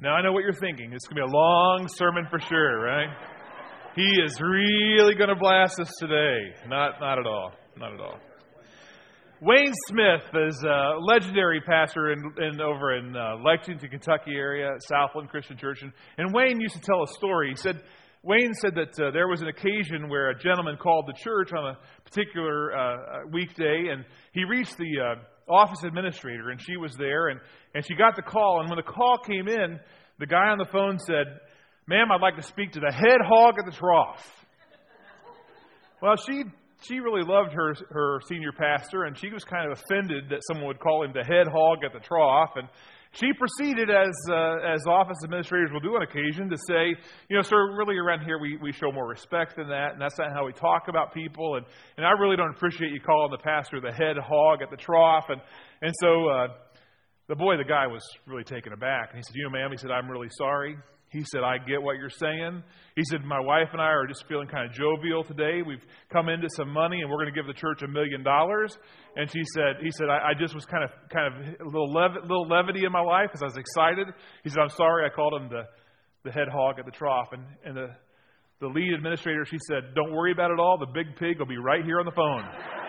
Now, I know what you're thinking. It's going to be a long sermon for sure, right? He is really going to blast us today. Not at all. Not at all. Wayne Smith is a legendary pastor over in Lexington, Kentucky area, Southland Christian Church. And Wayne used to tell a story. Wayne said that there was an occasion where a gentleman called the church on a particular weekday, and he reached the office administrator, and she was there, and she got the call. And when the call came in, the guy on the phone said, "Ma'am, I'd like to speak to the head hog at the trough." Well, she really loved her senior pastor, and she was kind of offended that someone would call him the head hog at the trough. And she proceeded, as office administrators will do on occasion, to say, "Sir, really around here we show more respect than that, and that's not how we talk about people. And I really don't appreciate you calling the pastor the head hog at the trough." And so the guy was really taken aback. And he said, "Ma'am," he said, "I'm really sorry." He said, "I get what you're saying." He said, "My wife and I are just feeling kind of jovial today. We've come into some money, and we're going to give the church $1 million." And he said, I just was kind of a little levity in my life because I was excited. He said, "I'm sorry, I called him the head hog at the trough." And the lead administrator, she said, "Don't worry about it all. The big pig will be right here on the phone."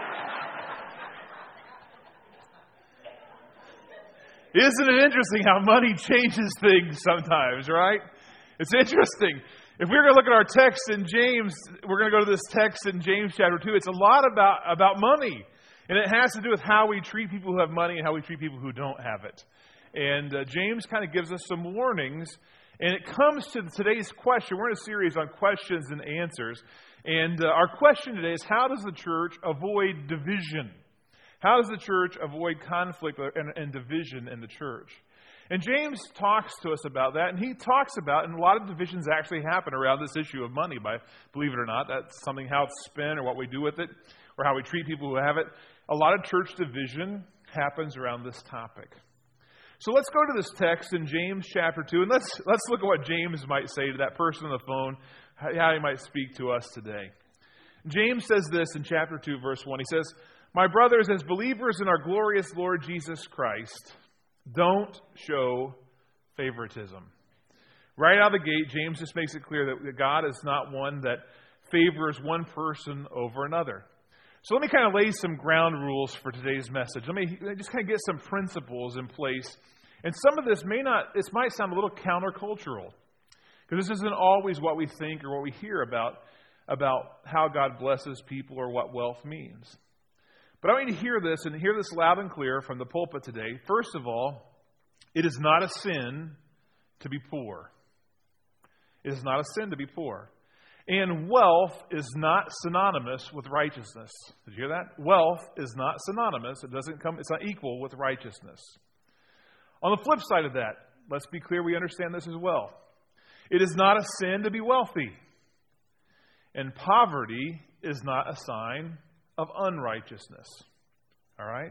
Isn't it interesting how money changes things sometimes, right? It's interesting. If we're going to look at our text in James, we're going to go to this text in James chapter 2. It's a lot about money. And it has to do with how we treat people who have money and how we treat people who don't have it. And James kind of gives us some warnings. And it comes to today's question. We're in a series on questions and answers. And our question today is, how does the church avoid division? How does the church avoid conflict and division in the church? And James talks to us about that, and he talks about, and a lot of divisions actually happen around this issue of money, believe it or not. That's something, how it's spent or what we do with it, or how we treat people who have it. A lot of church division happens around this topic. So let's go to this text in James chapter 2, and let's look at what James might say to that person on the phone, how he might speak to us today. James says this in chapter 2, verse 1. He says, "My brothers, as believers in our glorious Lord Jesus Christ, don't show favoritism." Right out of the gate, James just makes it clear that God is not one that favors one person over another. So let me kind of lay some ground rules for today's message. Let me just kind of get some principles in place. And some of this might sound a little countercultural, because this isn't always what we think or what we hear about how God blesses people or what wealth means. But I want you to hear this, and hear this loud and clear from the pulpit today. First of all, it is not a sin to be poor. It is not a sin to be poor. And wealth is not synonymous with righteousness. Did you hear that? Wealth is not synonymous. It's not equal with righteousness. On the flip side of that, let's be clear, we understand this as well. It is not a sin to be wealthy. And poverty is not a sign of unrighteousness. All right?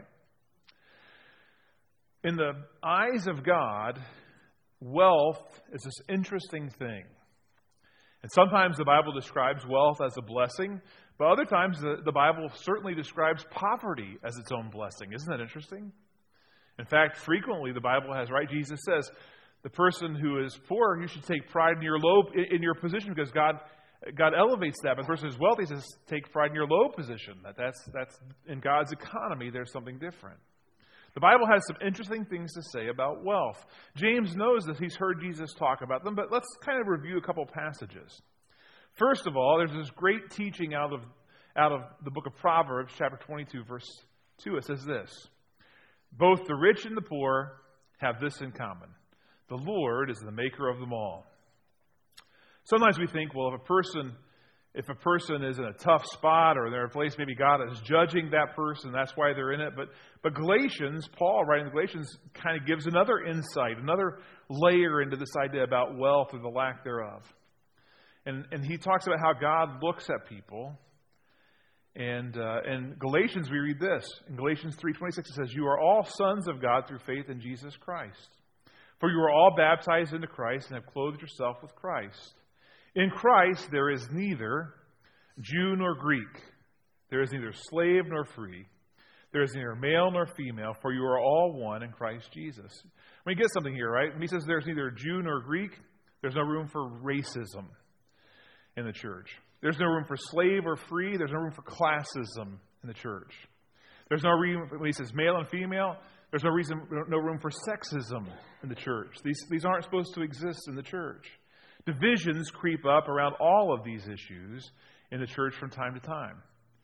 In the eyes of God, wealth is this interesting thing. And sometimes the Bible describes wealth as a blessing, but other times the Bible certainly describes poverty as its own blessing. Isn't that interesting? In fact, frequently the Bible has, right? Jesus says, the person who is poor, you should take pride in your position, because God elevates that. But the person who's wealthy says, take pride in your low position. That's in God's economy, there's something different. The Bible has some interesting things to say about wealth. James knows this. He's heard Jesus talk about them, but let's kind of review a couple passages. First of all, there's this great teaching out of the book of Proverbs, chapter 22, verse 2. It says this: "Both the rich and the poor have this in common. The Lord is the maker of them all." Sometimes we think, well, if a person is in a tough spot or they're in a place, maybe God is judging that person, that's why they're in it. But Galatians, Paul writing Galatians, kind of gives another insight, another layer into this idea about wealth or the lack thereof. And he talks about how God looks at people. And in Galatians, we read this. In Galatians 3:26, it says, "You are all sons of God through faith in Jesus Christ. For you are all baptized into Christ and have clothed yourself with Christ. In Christ there is neither Jew nor Greek. There is neither slave nor free. there is neither male nor female, for you are all one in Christ Jesus. We get something here, right? When he says there's neither Jew nor Greek, there's no room for racism in the church. There's no room for slave or free. There's no room for classism in the church. There's no room, when he says male and female, there's no room for sexism in the church. These aren't supposed to exist in the church. Divisions creep up around all of these issues in the church from time to time.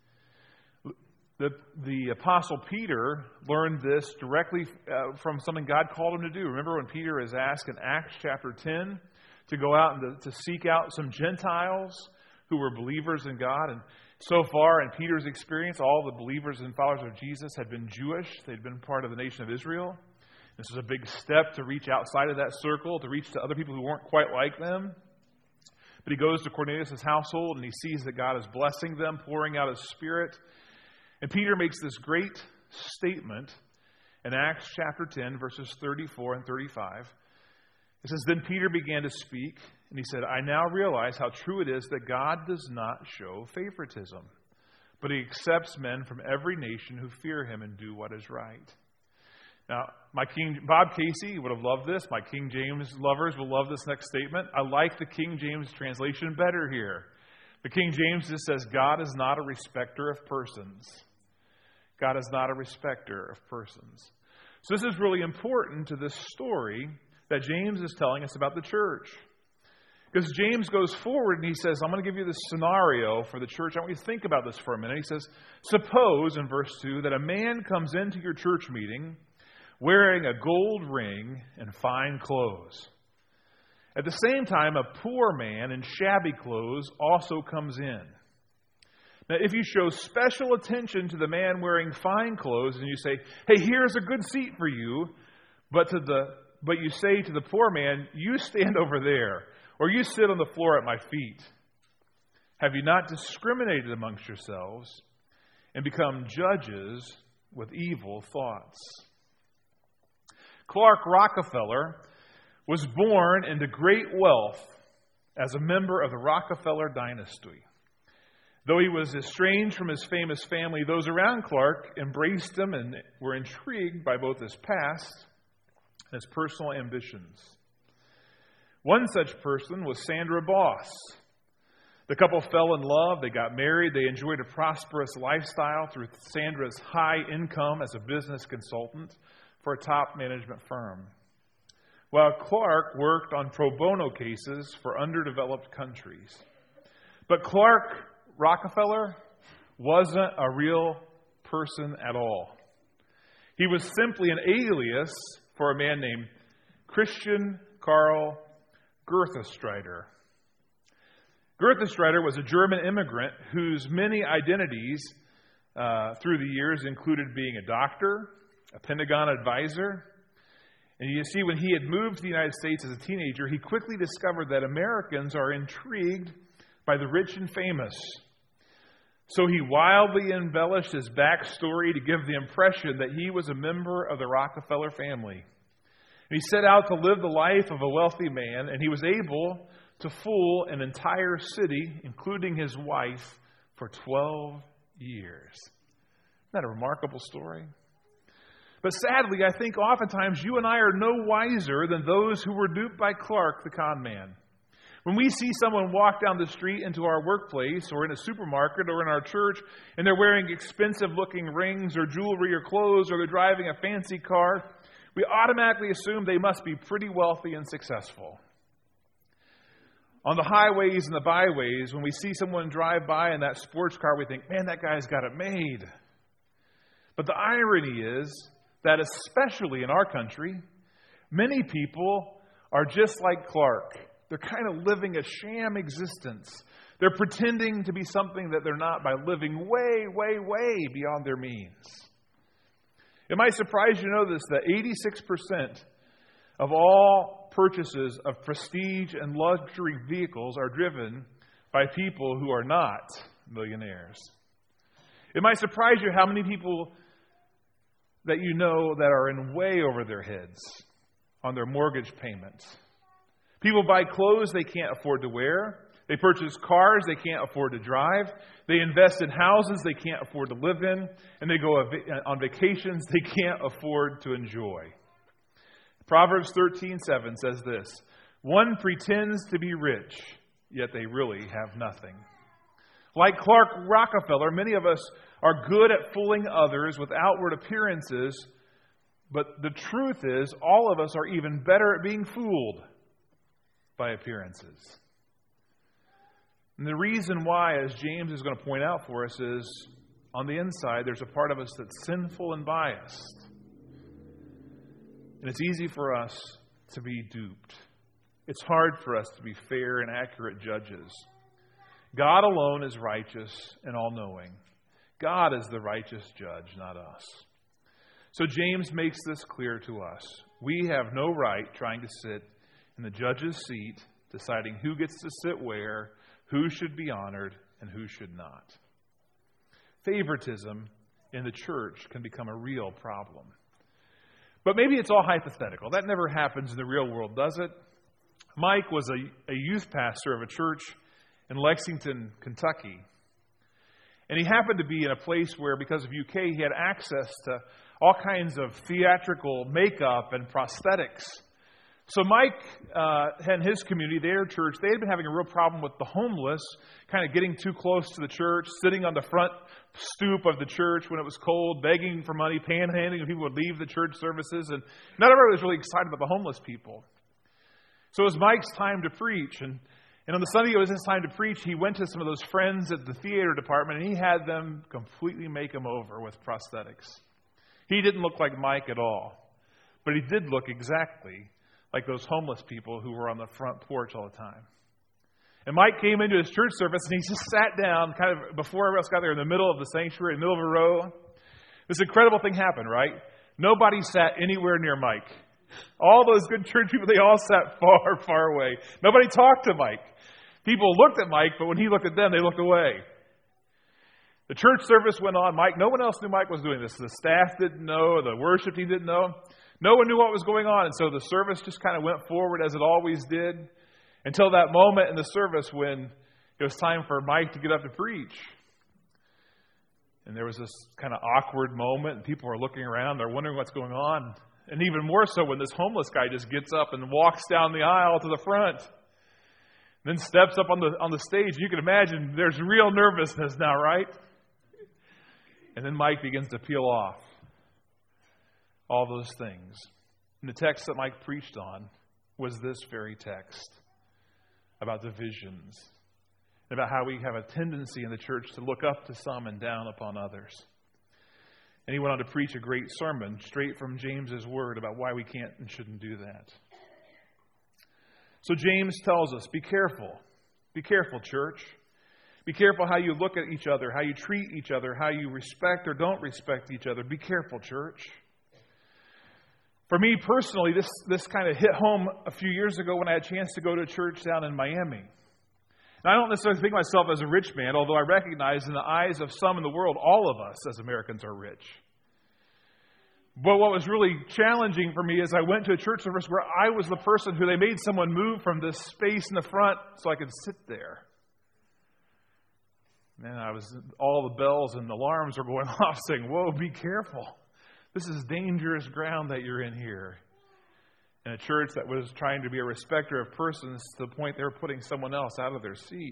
The Apostle Peter learned this directly from something God called him to do. Remember when Peter is asked in Acts chapter 10 to go out and to seek out some Gentiles who were believers in God? And so far, in Peter's experience, all the believers and followers of Jesus had been Jewish. They'd been part of the nation of Israel. This was a big step to reach outside of that circle, to reach to other people who weren't quite like them. But he goes to Cornelius' household and he sees that God is blessing them, pouring out His Spirit. And Peter makes this great statement in Acts chapter 10, verses 34 and 35. It says, "Then Peter began to speak, and he said, I now realize how true it is that God does not show favoritism, but He accepts men from every nation who fear Him and do what is right." Now, Bob Casey would have loved this. My King James lovers will love this next statement. I like the King James translation better here. The King James just says, God is not a respecter of persons. God is not a respecter of persons. So this is really important to this story that James is telling us about the church. Because James goes forward and he says, I'm going to give you this scenario for the church. I want you to think about this for a minute. He says, suppose, in verse 2, that a man comes into your church meeting wearing a gold ring and fine clothes. At the same time, a poor man in shabby clothes also comes in. Now, if you show special attention to the man wearing fine clothes and you say, hey, here's a good seat for you, but you say to the poor man, you stand over there, or you sit on the floor at my feet, have you not discriminated amongst yourselves and become judges with evil thoughts? Clark Rockefeller was born into great wealth as a member of the Rockefeller dynasty. Though he was estranged from his famous family, those around Clark embraced him and were intrigued by both his past and his personal ambitions. One such person was Sandra Boss. The couple fell in love, they got married, they enjoyed a prosperous lifestyle through Sandra's high income as a business consultant for a top management firm, while Clark worked on pro bono cases for underdeveloped countries. But Clark Rockefeller wasn't a real person at all. He was simply an alias for a man named Christian Karl Gerthenstreiter. Gerthenstreiter was a German immigrant whose many identities through the years included being a doctor, a Pentagon advisor. And you see, when he had moved to the United States as a teenager, he quickly discovered that Americans are intrigued by the rich and famous. So he wildly embellished his backstory to give the impression that he was a member of the Rockefeller family. And he set out to live the life of a wealthy man, and he was able to fool an entire city, including his wife, for 12 years. Isn't that a remarkable story? But sadly, I think oftentimes you and I are no wiser than those who were duped by Clark, the con man. When we see someone walk down the street into our workplace or in a supermarket or in our church, and they're wearing expensive-looking rings or jewelry or clothes, or they're driving a fancy car, we automatically assume they must be pretty wealthy and successful. On the highways and the byways, when we see someone drive by in that sports car, we think, man, that guy's got it made. But the irony is that especially in our country, many people are just like Clark. They're kind of living a sham existence. They're pretending to be something that they're not by living way, way, way beyond their means. It might surprise you to know this, that 86% of all purchases of prestige and luxury vehicles are driven by people who are not millionaires. It might surprise you how many people that you know that are in way over their heads on their mortgage payments. People buy clothes they can't afford to wear. They purchase cars they can't afford to drive. They invest in houses they can't afford to live in. And they go on vacations they can't afford to enjoy. Proverbs 13:7 says this, "One pretends to be rich, yet they really have nothing." Like Clark Rockefeller, many of us are good at fooling others with outward appearances, but the truth is, all of us are even better at being fooled by appearances. And the reason why, as James is going to point out for us, is on the inside, there's a part of us that's sinful and biased. And it's easy for us to be duped. It's hard for us to be fair and accurate judges. God alone is righteous and all-knowing. God is the righteous judge, not us. So James makes this clear to us. We have no right trying to sit in the judge's seat, deciding who gets to sit where, who should be honored, and who should not. Favoritism in the church can become a real problem. But maybe it's all hypothetical. That never happens in the real world, does it? Mike was a youth pastor of a church in Lexington, Kentucky. And he happened to be in a place where, because of UK, he had access to all kinds of theatrical makeup and prosthetics. So Mike and his community, their church, they had been having a real problem with the homeless, kind of getting too close to the church, sitting on the front stoop of the church when it was cold, begging for money, panhandling when people would leave the church services. And none of everybody was really excited about the homeless people. So it was Mike's time to preach. And on the Sunday it was his time to preach, he went to some of those friends at the theater department, and he had them completely make him over with prosthetics. He didn't look like Mike at all, but he did look exactly like those homeless people who were on the front porch all the time. And Mike came into his church service, and he just sat down kind of before everyone else got there in the middle of the sanctuary, in the middle of a row. This incredible thing happened, right? Nobody sat anywhere near Mike. All those good church people, they all sat far, far away. Nobody talked to Mike. People looked at Mike, but when he looked at them, they looked away. The church service went on. No one else knew Mike was doing this. The staff didn't know. The worship team didn't know. No one knew what was going on. And so the service just kind of went forward as it always did until that moment in the service when it was time for Mike to get up to preach. And there was this kind of awkward moment, and people are looking around. They're wondering what's going on. And even more so when this homeless guy just gets up and walks down the aisle to the front. Then steps up on the stage. You can imagine there's real nervousness now, right? And then Mike begins to peel off all those things. And the text that Mike preached on was this very text about divisions, about how we have a tendency in the church to look up to some and down upon others. And he went on to preach a great sermon straight from James's word about why we can't and shouldn't do that. So James tells us, be careful. Be careful, church. Be careful how you look at each other, how you treat each other, how you respect or don't respect each other. Be careful, church. For me personally, this kind of hit home a few years ago when I had a chance to go to a church down in Miami. And I don't necessarily think of myself as a rich man, although I recognize in the eyes of some in the world, all of us as Americans are rich. But what was really challenging for me is I went to a church service where I was the person who they made someone move from this space in the front so I could sit there. Man, all the bells and alarms were going off saying, whoa, be careful. This is dangerous ground that you're in here. In a church that was trying to be a respecter of persons to the point they were putting someone else out of their seat.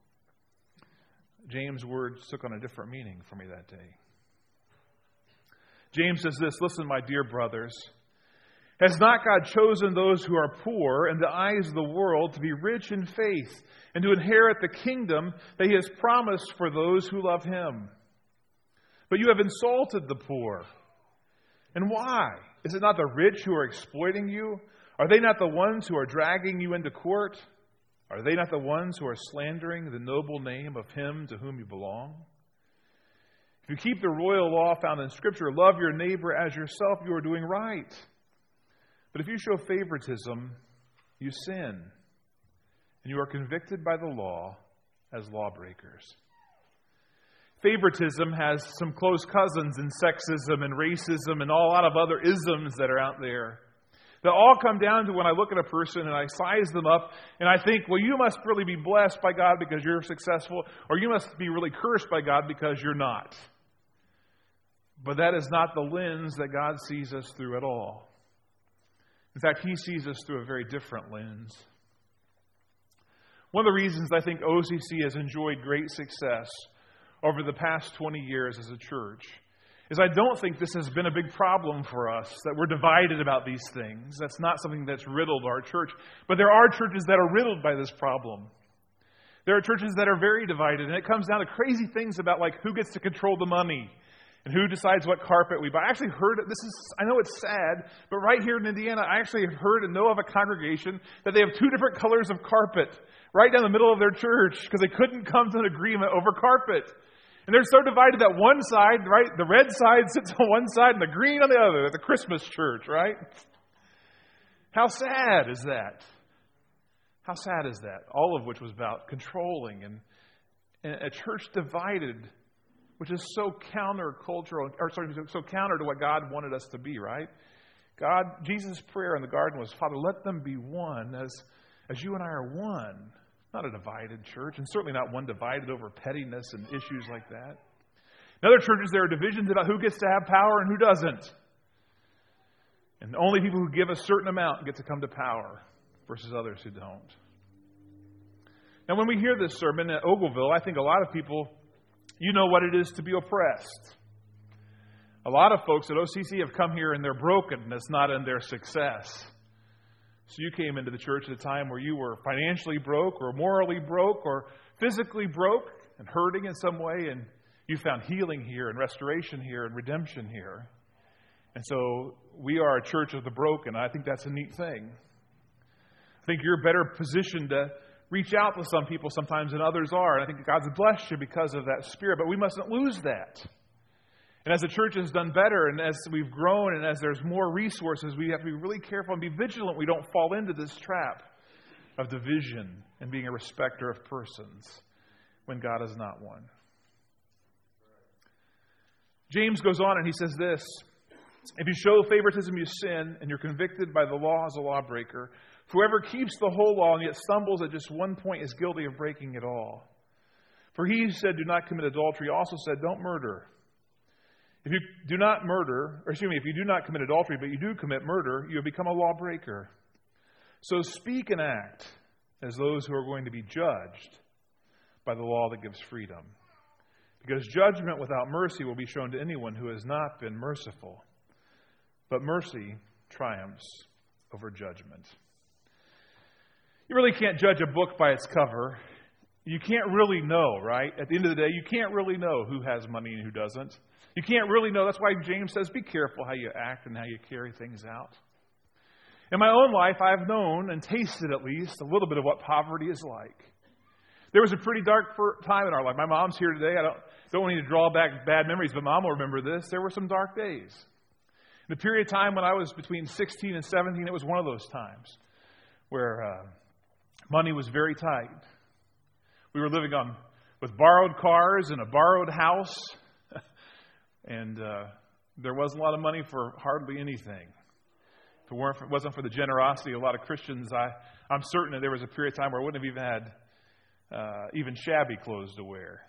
James' words took on a different meaning for me that day. James says this, listen, my dear brothers, has not God chosen those who are poor in the eyes of the world to be rich in faith and to inherit the kingdom that he has promised for those who love him? But you have insulted the poor. And why? Is it not the rich who are exploiting you? Are they not the ones who are dragging you into court? Are they not the ones who are slandering the noble name of him to whom you belong? If you keep the royal law found in Scripture, love your neighbor as yourself, you are doing right. But if you show favoritism, you sin, and you are convicted by the law as lawbreakers. Favoritism has some close cousins in sexism and racism and a lot of other isms that are out there. that all come down to when I look at a person and I size them up and I think, well, you must really be blessed by God because you're successful, or you must be really cursed by God because you're not. But that is not the lens that God sees us through at all. In fact, He sees us through a very different lens. One of the reasons I think OCC has enjoyed great success over the past 20 years as a church is I don't think this has been a big problem for us, that we're divided about these things. That's not something that's riddled our church. But there are churches that are riddled by this problem. There are churches that are very divided, and it comes down to crazy things about like who gets to control the money and who decides what carpet we buy. I actually heard it. I know it's sad, but right here in Indiana, I actually have heard and know of a congregation that they have two different colors of carpet right down the middle of their church because they couldn't come to an agreement over carpet. And they're so divided that one side, right, the red side sits on one side and the green on the other. That's a Christmas church, right? How sad is that? How sad is that? All of which was about controlling and a church divided, which is so countercultural, so counter to what God wanted us to be, right? Jesus' prayer in the garden was, Father, let them be one as you and I are one. Not a divided church, and certainly not one divided over pettiness and issues like that. In other churches, there are divisions about who gets to have power and who doesn't. And only people who give a certain amount get to come to power versus others who don't. Now, when we hear this sermon at Ogleville, I think a lot of people, you know what it is to be oppressed. A lot of folks at OCC have come here in their brokenness, not in their success. So you came into the church at a time where you were financially broke or morally broke or physically broke and hurting in some way, and you found healing here and restoration here and redemption here. And so we are a church of the broken. I think that's a neat thing. I think you're better positioned to reach out to some people sometimes than others are, and I think God's blessed you because of that spirit, but we mustn't lose that. And as the church has done better, and as we've grown, and as there's more resources, we have to be really careful and be vigilant we don't fall into this trap of division and being a respecter of persons when God is not one. James goes on and he says this, if you show favoritism, you sin, and you're convicted by the law as a lawbreaker. Whoever keeps the whole law and yet stumbles at just one point is guilty of breaking it all. For he who said, do not commit adultery, also said, don't murder. If you do not commit adultery, but you do commit murder, you have become a lawbreaker. So speak and act as those who are going to be judged by the law that gives freedom. Because judgment without mercy will be shown to anyone who has not been merciful. But mercy triumphs over judgment. You really can't judge a book by its cover. You can't really know, right? At the end of the day, you can't really know who has money and who doesn't. You can't really know. That's why James says, be careful how you act and how you carry things out. In my own life, I've known and tasted at least a little bit of what poverty is like. There was a pretty dark time in our life. My mom's here today. I don't need to draw back bad memories, but Mom will remember this. There were some dark days. In the period of time when I was between 16 and 17, it was one of those times where money was very tight. We were living with borrowed cars in a borrowed house. And there wasn't a lot of money for hardly anything. If it wasn't for the generosity of a lot of Christians, I'm certain that there was a period of time where I wouldn't have even had even shabby clothes to wear.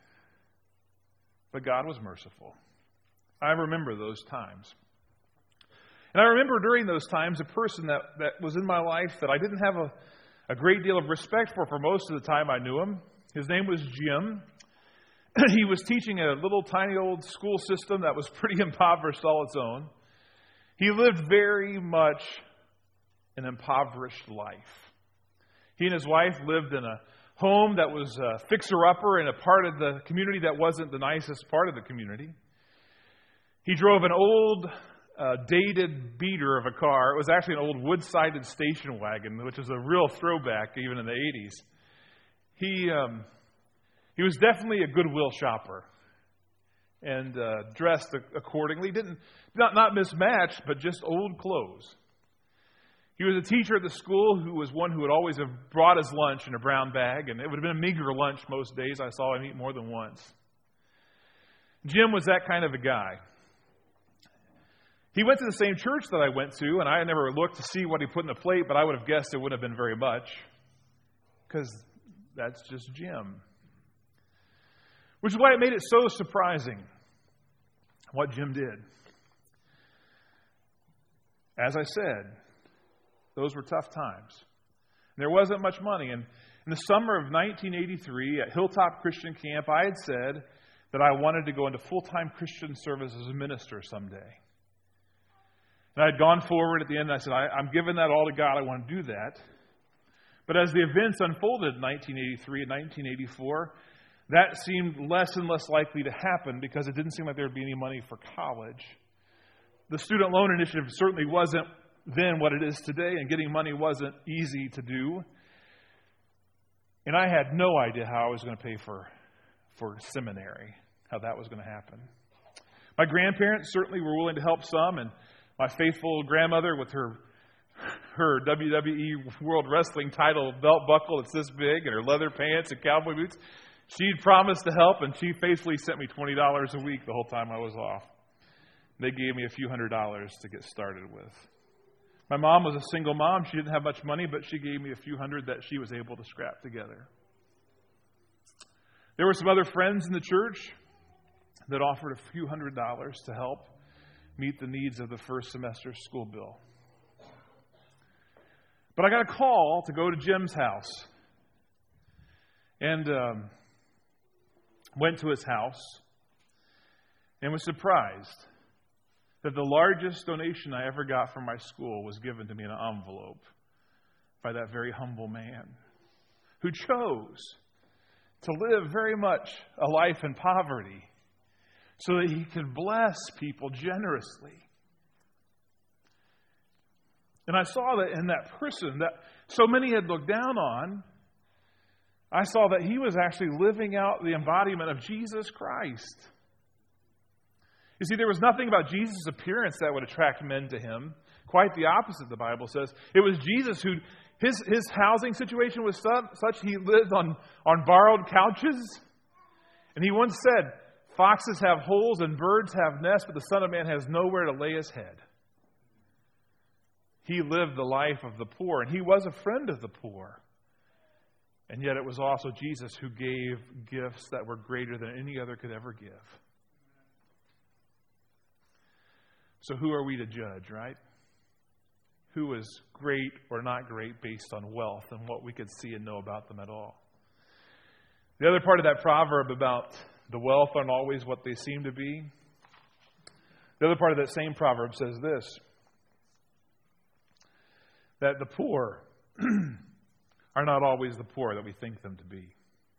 But God was merciful. I remember those times. And I remember during those times a person that was in my life that I didn't have a great deal of respect for most of the time I knew him. His name was Jim. He was teaching a little tiny old school system that was pretty impoverished all its own. He lived very much an impoverished life. He and his wife lived in a home that was a fixer-upper in a part of the community that wasn't the nicest part of the community. He drove an old, dated beater of a car. It was actually an old wood-sided station wagon, which is a real throwback even in the 80s. He was definitely a Goodwill shopper and dressed accordingly. Not mismatched, but just old clothes. He was a teacher at the school who was one who would always have brought his lunch in a brown bag, and it would have been a meager lunch most days. I saw him eat more than once. Jim was that kind of a guy. He went to the same church that I went to, and I never looked to see what he put in the plate, but I would have guessed it wouldn't have been very much, because that's just Jim. Which is why it made it so surprising what Jim did. As I said, those were tough times. There wasn't much money. And in the summer of 1983 at Hilltop Christian Camp, I had said that I wanted to go into full-time Christian service as a minister someday. And I had gone forward at the end, and I said, I'm giving that all to God. I want to do that. But as the events unfolded in 1983 and 1984, that seemed less and less likely to happen because it didn't seem like there would be any money for college. The student loan initiative certainly wasn't then what it is today, and getting money wasn't easy to do. And I had no idea how I was going to pay for seminary, how that was going to happen. My grandparents certainly were willing to help some, and my faithful grandmother with her WWE World Wrestling title belt buckle that's this big and her leather pants and cowboy boots, she'd promised to help, and she faithfully sent me $20 a week the whole time I was off. They gave me a few $100s to get started with. My mom was a single mom. She didn't have much money, but she gave me a few hundred that she was able to scrap together. There were some other friends in the church that offered a few $100s to help meet the needs of the first semester school bill. But I got a call to go to Jim's house. And went to his house and was surprised that the largest donation I ever got from my school was given to me in an envelope by that very humble man who chose to live very much a life in poverty so that he could bless people generously. And I saw that in that person that so many had looked down on, I saw that he was actually living out the embodiment of Jesus Christ. You see, there was nothing about Jesus' appearance that would attract men to him. Quite the opposite, the Bible says. It was Jesus who, his housing situation was such he lived on borrowed couches. And he once said, foxes have holes and birds have nests, but the Son of Man has nowhere to lay his head. He lived the life of the poor, and he was a friend of the poor. And yet it was also Jesus who gave gifts that were greater than any other could ever give. So who are we to judge, right? Who is great or not great based on wealth and what we could see and know about them at all? The other part of that proverb about the wealth aren't always what they seem to be. The other part of that same proverb says this, that the poor are not always the poor that we think them to be.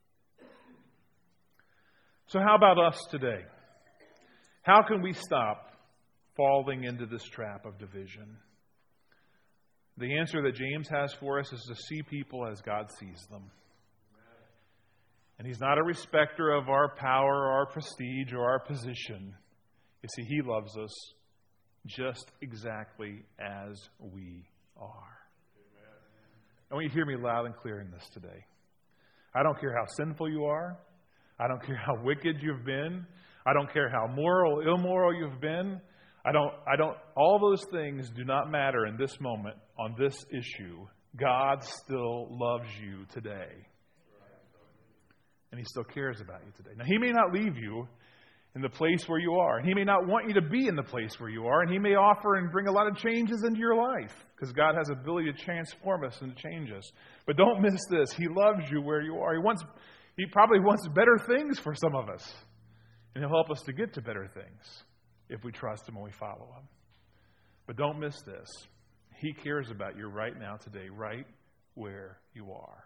So how about us today? How can we stop falling into this trap of division? The answer that James has for us is to see people as God sees them. And he's not a respecter of our power or our prestige or our position. You see, he loves us just exactly as we are. I want you to hear me loud and clear in this today. I don't care how sinful you are. I don't care how wicked you've been. I don't care how moral, immoral you've been. All those things do not matter in this moment on this issue. God still loves you today. And he still cares about you today. Now, he may not leave you in the place where you are. And he may not want you to be in the place where you are. And he may offer and bring a lot of changes into your life. Because God has the ability to transform us and to change us. But don't miss this. He loves you where you are. He probably wants better things for some of us. And he'll help us to get to better things if we trust him and we follow him. But don't miss this. He cares about you right now, today, right where you are.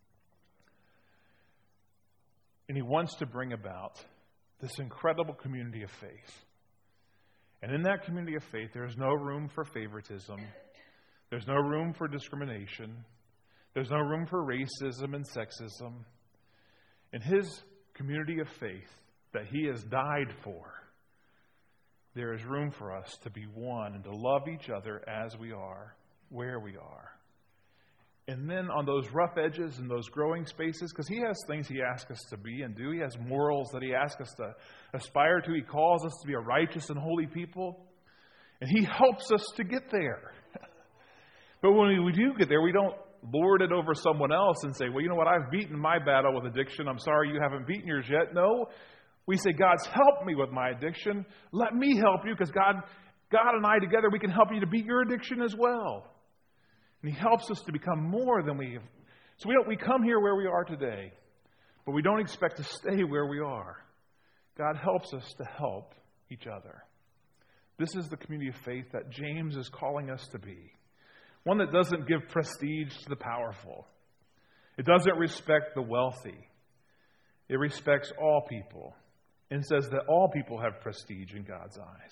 And he wants to bring about this incredible community of faith. And in that community of faith, there is no room for favoritism. There's no room for discrimination. There's no room for racism and sexism. In his community of faith that he has died for, there is room for us to be one and to love each other as we are, where we are. And then on those rough edges and those growing spaces, because he has things he asks us to be and do. He has morals that he asks us to aspire to. He calls us to be a righteous and holy people. And He helps us to get there. But when we do get there, we don't lord it over someone else and say, well, you know what, I've beaten my battle with addiction. I'm sorry you haven't beaten yours yet. No, we say, God's helped me with my addiction. Let me help you, because God and I together, we can help you to beat your addiction as well. And He helps us to become more than we have. So we come here where we are today, but we don't expect to stay where we are. God helps us to help each other. This is the community of faith that James is calling us to be. One that doesn't give prestige to the powerful. It doesn't respect the wealthy. It respects all people and says that all people have prestige in God's eyes.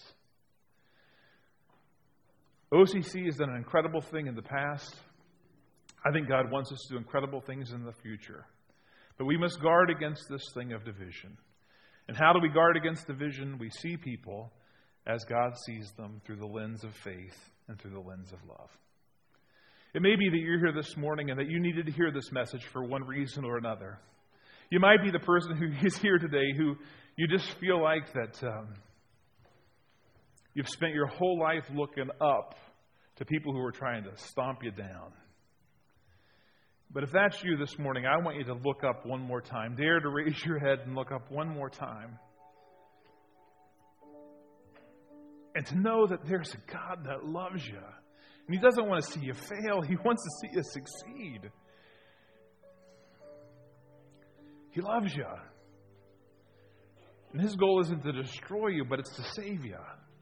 OCC has done an incredible thing in the past. I think God wants us to do incredible things in the future. But we must guard against this thing of division. And how do we guard against division? We see people as God sees them through the lens of faith and through the lens of love. It may be that you're here this morning and that you needed to hear this message for one reason or another. You might be the person who is here today who you just feel like that you've spent your whole life looking up to people who are trying to stomp you down. But if that's you this morning, I want you to look up one more time. Dare to raise your head and look up one more time. And to know that there's a God that loves you. And He doesn't want to see you fail. He wants to see you succeed. He loves you. And His goal isn't to destroy you, but it's to save you.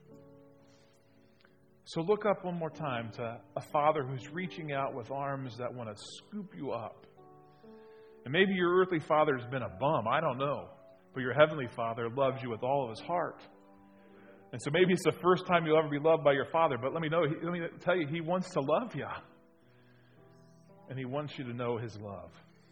So look up one more time to a Father who's reaching out with arms that want to scoop you up. And maybe your earthly father has been a bum. I don't know. But your heavenly Father loves you with all of His heart. And so maybe it's the first time you'll ever be loved by your Father. But let me tell you, He wants to love you. And He wants you to know His love.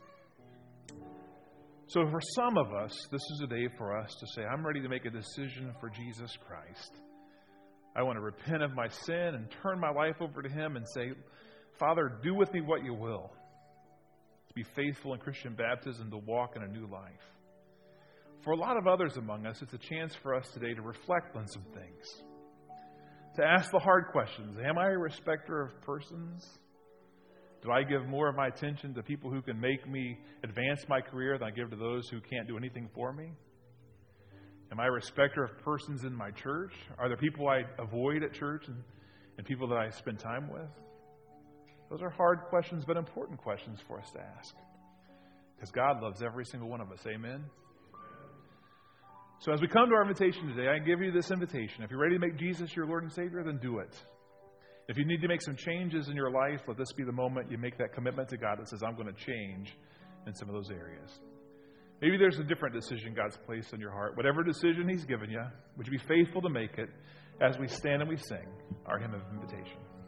So for some of us, this is a day for us to say, I'm ready to make a decision for Jesus Christ. I want to repent of my sin and turn my life over to Him and say, Father, do with me what you will. To be faithful in Christian baptism, to walk in a new life. For a lot of others among us, it's a chance for us today to reflect on some things. To ask the hard questions. Am I a respecter of persons? Do I give more of my attention to people who can make me advance my career than I give to those who can't do anything for me? Am I a respecter of persons in my church? Are there people I avoid at church and people that I spend time with? Those are hard questions, but important questions for us to ask. Because God loves every single one of us. Amen? So as we come to our invitation today, I give you this invitation. If you're ready to make Jesus your Lord and Savior, then do it. If you need to make some changes in your life, let this be the moment you make that commitment to God that says, I'm going to change in some of those areas. Maybe there's a different decision God's placed in your heart. Whatever decision He's given you, would you be faithful to make it as we stand and we sing our hymn of invitation?